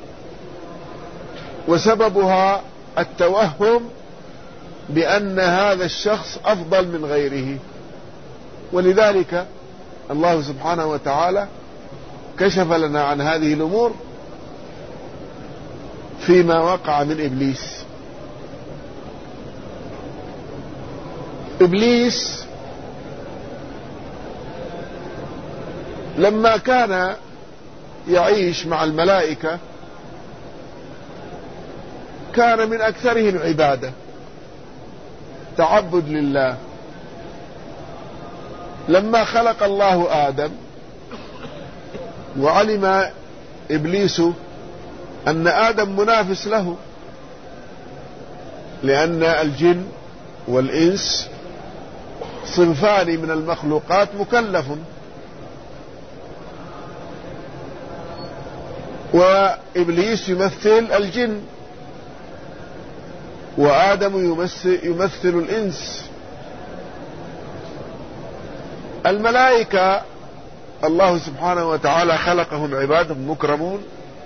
A: وسببها التوهم بأن هذا الشخص أفضل من غيره. ولذلك الله سبحانه وتعالى كشف لنا عن هذه الأمور فيما وقع من إبليس. إبليس لما كان يعيش مع الملائكة كان من أكثرهم عبادة، تعبد لله. لما خلق الله آدم وعلم إبليس أن آدم منافس له، لأن الجن والإنس صنفان من المخلوقات مكلف، وإبليس يمثل الجن، وآدم يمثل, يمثل الإنس. الملائكة الله سبحانه وتعالى خلقهم عباد مكرمون،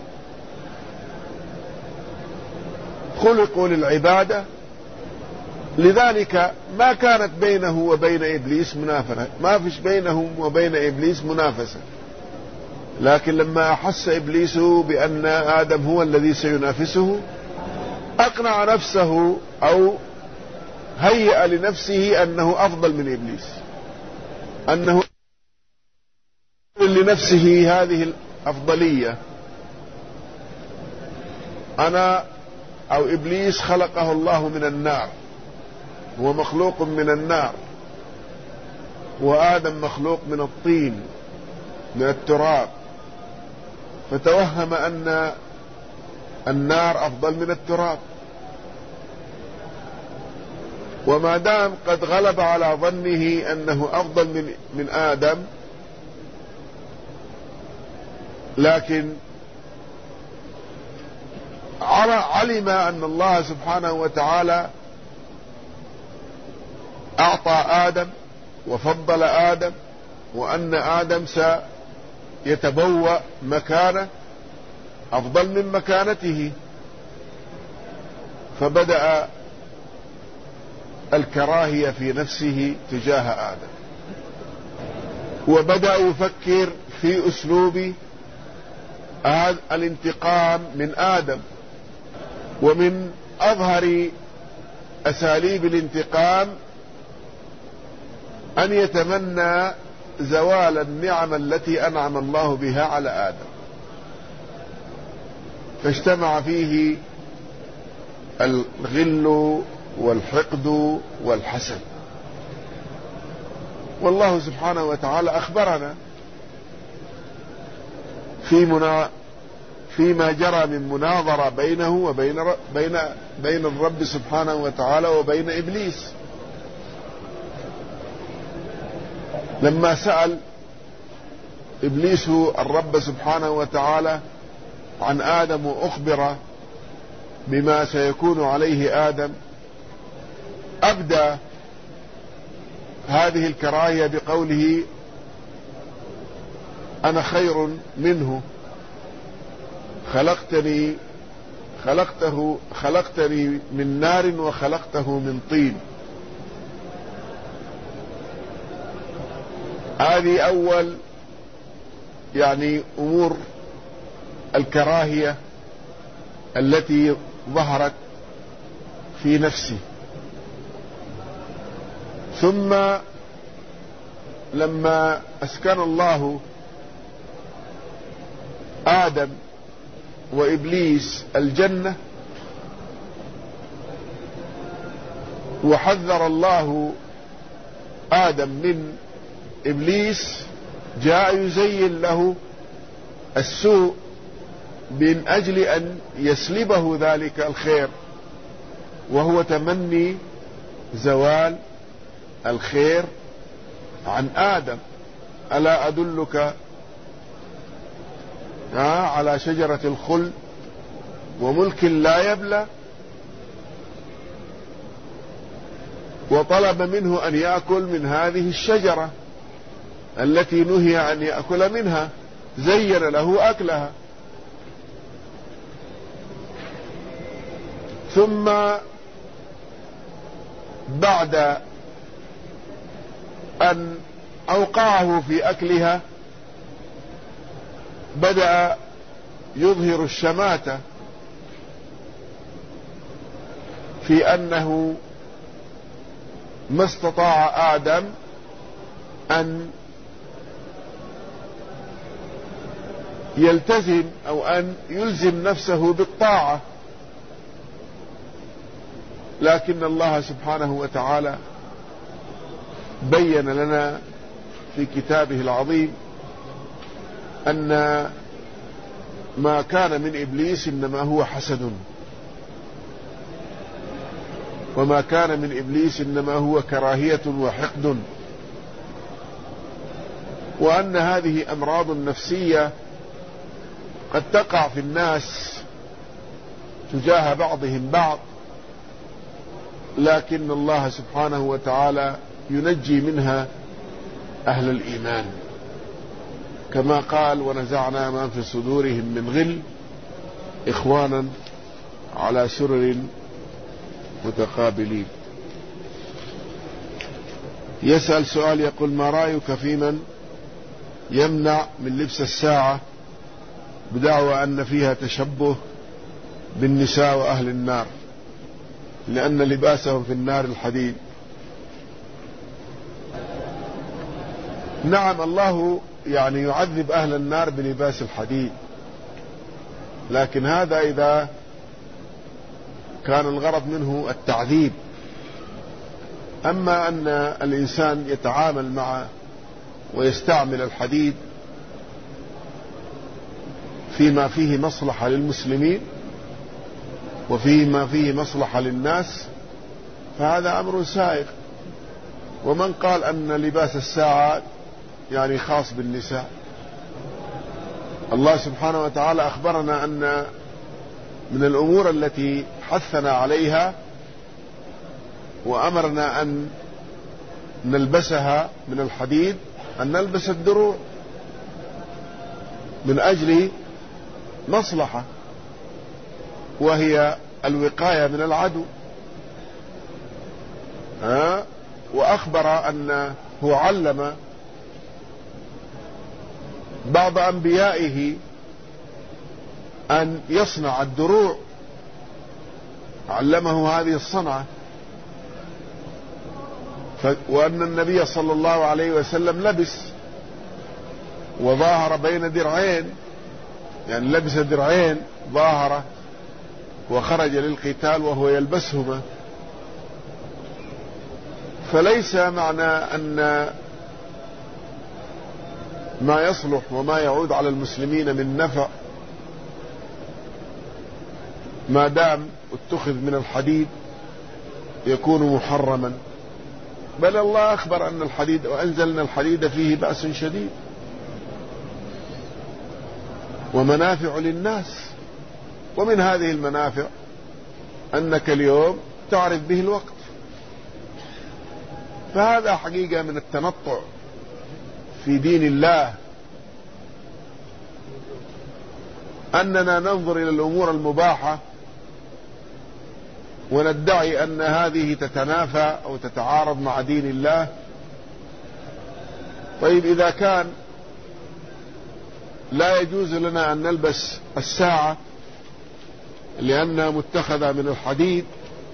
A: خلقوا للعبادة، لذلك ما كانت بينه وبين إبليس منافسة، ما فيش بينهم وبين إبليس منافسة. لكن لما أحس إبليس بأن آدم هو الذي سينافسه أقنع نفسه أو هيأ لنفسه أنه أفضل من إبليس، أنه لنفسه هذه الأفضلية. أنا أو إبليس خلقه الله من النار، هو مخلوق من النار، وآدم مخلوق من الطين من التراب، فتوهم أن النار أفضل من التراب. وما دام قد غلب على ظنه أنه أفضل من, من آدم، لكن علم أن الله سبحانه وتعالى أعطى آدم وفضل آدم، وأن آدم سيتبوأ مكانه أفضل من مكانته، فبدأ الكراهية في نفسه تجاه آدم، وبدأ يفكر في أسلوب الانتقام من آدم. ومن أظهر أساليب الانتقام أن يتمنى زوال النعم التي أنعم الله بها على آدم، فاجتمع فيه الغل والحقد والحسد. والله سبحانه وتعالى أخبرنا في منا فيما جرى من مناظرة بينه وبين بين بين الرب سبحانه وتعالى وبين إبليس، لما سأل إبليس الرب سبحانه وتعالى عن آدم وأخبر بما سيكون عليه آدم، أبدى هذه الكراهية بقوله: أنا خير منه، خلقتني خلقته خلقتني من نار وخلقته من طين. هذه أول يعني أمور الكراهية التي ظهرت في نفسه. ثم لما أسكن الله آدم وإبليس الجنة وحذر الله آدم من إبليس، جاء يزين له السوء من أجل أن يسلبه ذلك الخير، وهو تمني زوال الخير عن آدم. ألا أدلك على شجرة الخلد وملك لا يبلى؟ وطلب منه أن يأكل من هذه الشجرة التي نهي أن يأكل منها، زين له أكلها. ثم بعد أن أوقعه في أكلها بدأ يظهر الشماتة في أنه ما استطاع آدم أن يلتزم أو أن يلزم نفسه بالطاعة، لكن الله سبحانه وتعالى بين لنا في كتابه العظيم أن ما كان من إبليس إنما هو حسد، وما كان من إبليس إنما هو كراهية وحقد، وأن هذه أمراض نفسية قد تقع في الناس تجاه بعضهم بعض، لكن الله سبحانه وتعالى ينجي منها أهل الإيمان، كما قال: ونزعنا ما في صدورهم من غل إخوانا على سرر متقابلين. يسأل سؤال يقول: ما رأيك في من يمنع من لبس الساعة بدعوى أن فيها تشبه بالنساء وأهل النار لأن لباسهم في النار الحديد؟ نعم، الله يعني يعذب أهل النار بلباس الحديد، لكن هذا إذا كان الغرض منه التعذيب. أما أن الإنسان يتعامل مع ويستعمل الحديد فيما فيه مصلحة للمسلمين وفيما فيه مصلحة للناس فهذا أمر سائغ. ومن قال أن لباس الساعة يعني خاص بالنساء؟ الله سبحانه وتعالى أخبرنا أن من الأمور التي حثنا عليها وأمرنا أن نلبسها من الحديد أن نلبس الدروع من أجل مصلحة، وهي الوقاية من العدو. ها؟ وأخبر أنه علم بعض أنبيائه أن يصنع الدروع، علمه هذه الصنعة، وأن النبي صلى الله عليه وسلم لبس وظاهر بين درعين، يعني لبس درعين ظاهرة وخرج للقتال وهو يلبسهما. فليس معنى أن ما يصلح وما يعود على المسلمين من نفع ما دام اتخذ من الحديد يكون محرما، بل الله أخبر أن الحديد وأنزلنا الحديد فيه بأس شديد ومنافع للناس. ومن هذه المنافع أنك اليوم تعرف به الوقت. فهذا حقيقة من التنطع في دين الله، أننا ننظر إلى الأمور المباحة وندعي أن هذه تتنافى أو تتعارض مع دين الله. طيب إذا كان لا يجوز لنا أن نلبس الساعة لأنها متخذة من الحديد،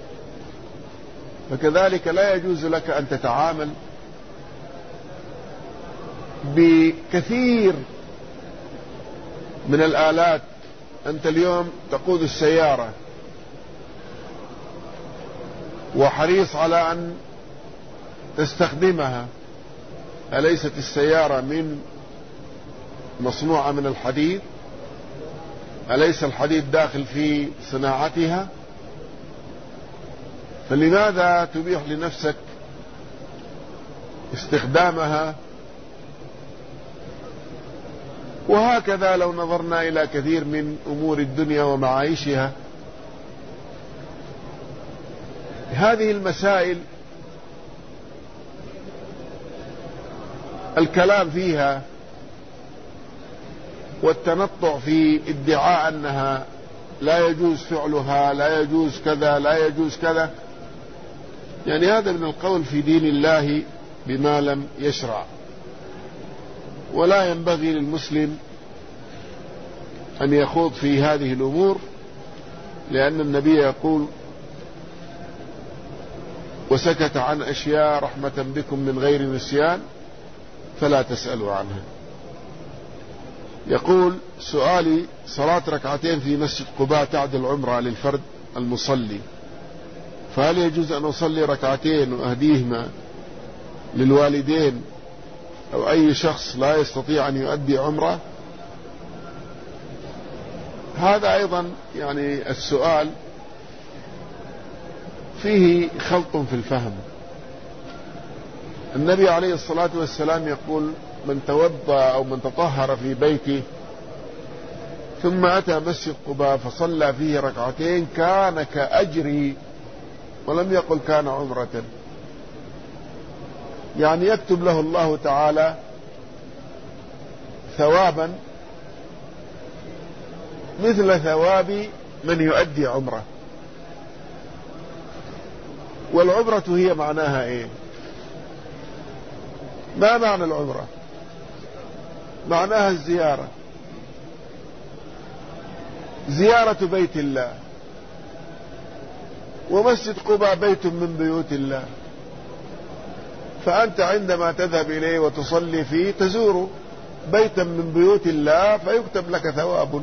A: فكذلك لا يجوز لك أن تتعامل بكثير من الآلات. أنت اليوم تقود السيارة وحريص على أن تستخدمها، أليست السيارة من مصنوعة من الحديد؟ أليس الحديد داخل في صناعتها؟ فلماذا تبيح لنفسك استخدامها؟ وهكذا لو نظرنا إلى كثير من أمور الدنيا ومعايشها، هذه المسائل الكلام فيها والتنطع في ادعاء أنها لا يجوز فعلها، لا يجوز كذا، لا يجوز كذا، يعني هذا من القول في دين الله بما لم يشرع. ولا ينبغي للمسلم أن يخوض في هذه الأمور، لأن النبي يقول: وسكت عن أشياء رحمة بكم من غير نسيان فلا تسألوا عنها. يقول: سؤالي: صلاة ركعتين في مسجد قباء تعدل عمرة للفرد المصلي، فهل يجوز أن أصلي ركعتين وأهديهما للوالدين أو أي شخص لا يستطيع أن يؤدي عمرة؟ هذا أيضا يعني السؤال فيه خلط في الفهم. النبي عليه الصلاة والسلام يقول: من توضأ أو من تطهر في بيته ثم أتى مسجد قباء فصلى فيه ركعتين كان كأجري، ولم يقل كان عمرة، يعني يكتب له الله تعالى ثوابا مثل ثواب من يؤدي عمره. والعمرة هي معناها ايه؟ ما معنى العمرة؟ معناها الزيارة، زيارة بيت الله، ومسجد قباء بيت من بيوت الله، فأنت عندما تذهب إليه وتصلي فيه تزور بيتا من بيوت الله فيكتب لك ثواب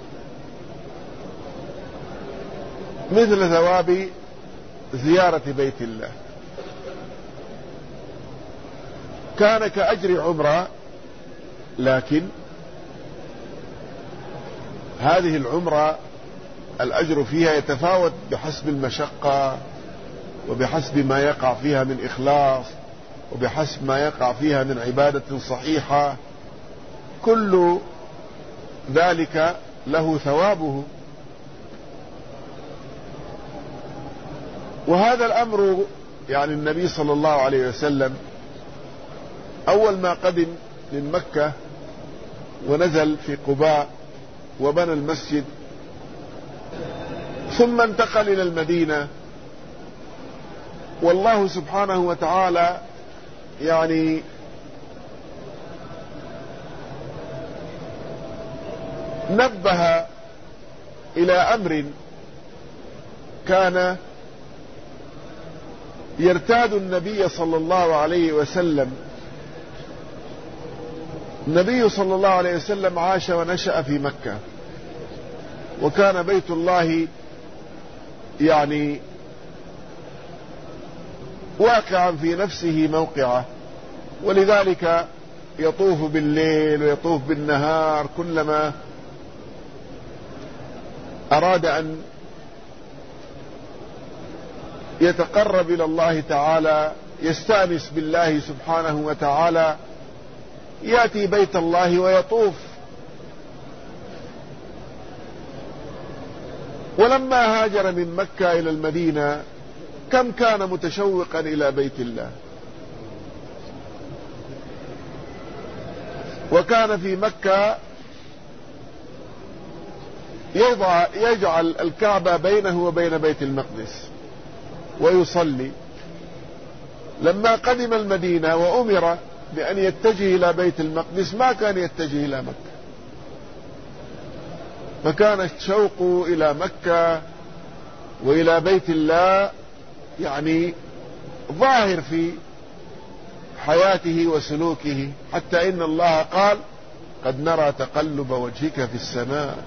A: مثل ثواب زيارة بيت الله، كان كأجر عمرة. لكن هذه العمرة الأجر فيها يتفاوت بحسب المشقة وبحسب ما يقع فيها من إخلاص وبحسب ما يقع فيها من عبادة صحيحة، كل ذلك له ثوابه. وهذا الأمر يعني النبي صلى الله عليه وسلم أول ما قدم من مكة ونزل في قباء وبنى المسجد ثم انتقل إلى المدينة، والله سبحانه وتعالى يعني نبه إلى أمر كان يرتاد النبي صلى الله عليه وسلم. النبي صلى الله عليه وسلم عاش ونشأ في مكة، وكان بيت الله يعني واقعا في نفسه موقعه، ولذلك يطوف بالليل ويطوف بالنهار كلما أراد أن يتقرب إلى الله تعالى، يستأنس بالله سبحانه وتعالى، يأتي بيت الله ويطوف. ولما هاجر من مكة إلى المدينة كم كان متشوقا إلى بيت الله، وكان في مكة يضع يجعل الكعبة بينه وبين بيت المقدس ويصلي. لما قدم المدينة وأمر بأن يتجه إلى بيت المقدس ما كان يتجه إلى مكة، فكان الشوق إلى مكة وإلى بيت الله يعني ظاهر في حياته وسلوكه، حتى إن الله قال: قد نرى تقلب وجهك في السماء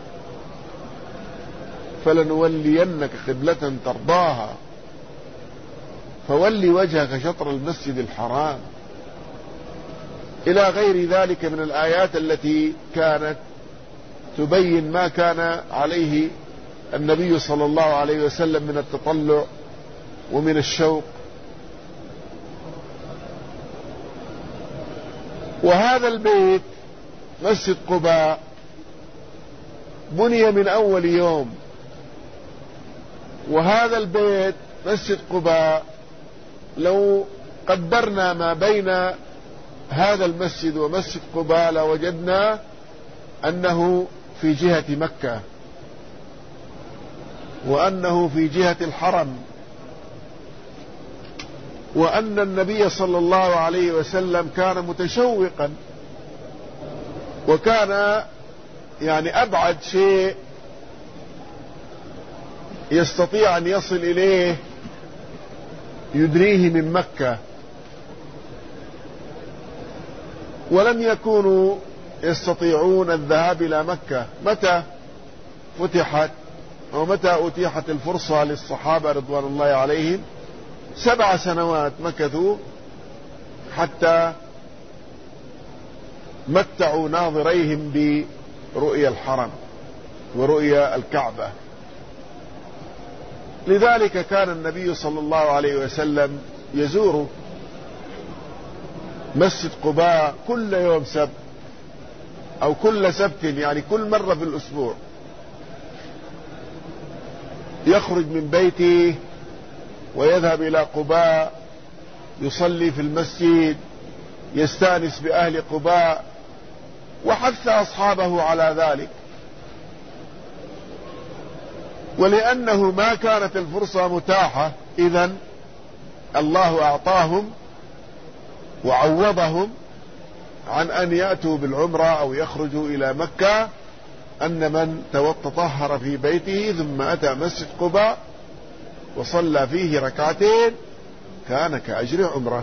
A: فلنولينك قبلة ترضاها فول وجهك شطر المسجد الحرام، إلى غير ذلك من الآيات التي كانت تبين ما كان عليه النبي صلى الله عليه وسلم من التطلع ومن الشوق. وهذا البيت مسجد قباء بني من أول يوم، وهذا البيت مسجد قباء لو قدرنا ما بين هذا المسجد ومسجد قباء لوجدنا أنه في جهة مكة، وأنه في جهة الحرم، وأن النبي صلى الله عليه وسلم كان متشوقا، وكان يعني أبعد شيء يستطيع أن يصل إليه يدريه من مكة، ولم يكونوا يستطيعون الذهاب إلى مكة. متى فتحت ومتى أتيحت الفرصة للصحابة رضوان الله عليهم؟ سبع سنوات مكثوا حتى متعوا ناظريهم برؤيا الحرم ورؤيا الكعبة. لذلك كان النبي صلى الله عليه وسلم يزور مسجد قباء كل يوم سبت أو كل سبت، يعني كل مرة في الأسبوع، يخرج من بيته ويذهب إلى قباء، يصلي في المسجد، يستأنس بأهل قباء، وحث أصحابه على ذلك. ولأنه ما كانت الفرصة متاحة، إذن الله أعطاهم وعوضهم عن أن يأتوا بالعمرة أو يخرجوا إلى مكة، أن من تطهر في بيته ثم أتى مسجد قباء وصلى فيه ركعتين كان كأجر عمرة.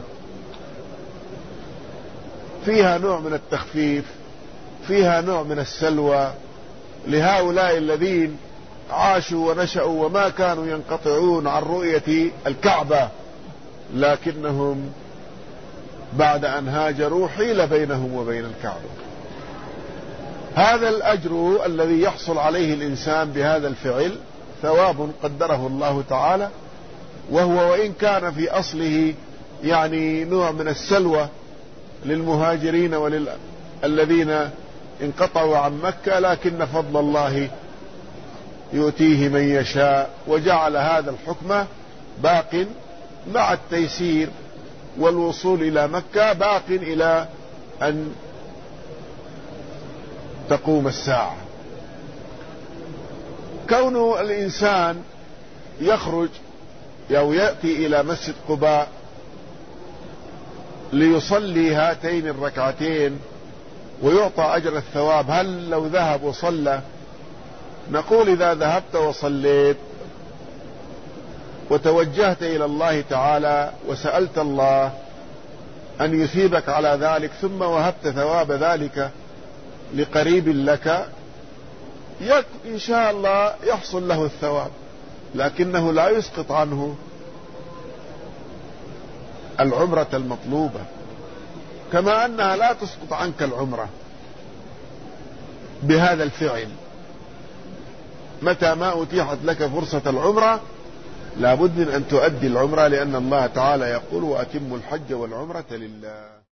A: فيها نوع من التخفيف، فيها نوع من السلوى لهؤلاء الذين عاشوا ونشأوا وما كانوا ينقطعون عن رؤية الكعبة، لكنهم بعد أن هاجروا حيل بينهم وبين الكعبة. هذا الأجر الذي يحصل عليه الإنسان بهذا الفعل ثواب قدره الله تعالى، وهو وإن كان في أصله يعني نوع من السلوى للمهاجرين وللذين انقطعوا عن مكة، لكن فضل الله يؤتيه من يشاء، وجعل هذا الحكم باق مع التيسير والوصول إلى مكة باق إلى أن تقوم الساعة. كون الإنسان يخرج أو يأتي إلى مسجد قباء ليصلي هاتين الركعتين ويعطى أجر الثواب، هل لو ذهب وصلى نقول إذا ذهبت وصليت وتوجهت إلى الله تعالى وسألت الله أن يثيبك على ذلك ثم وهبت ثواب ذلك لقريب لك، إن شاء الله يحصل له الثواب، لكنه لا يسقط عنه العمرة المطلوبة، كما أنها لا تسقط عنك العمرة بهذا الفعل. متى ما أتيحت لك فرصة العمرة لابد من أن تؤدي العمرة، لأن الله تعالى يقول وأتموا الحج والعمرة لله.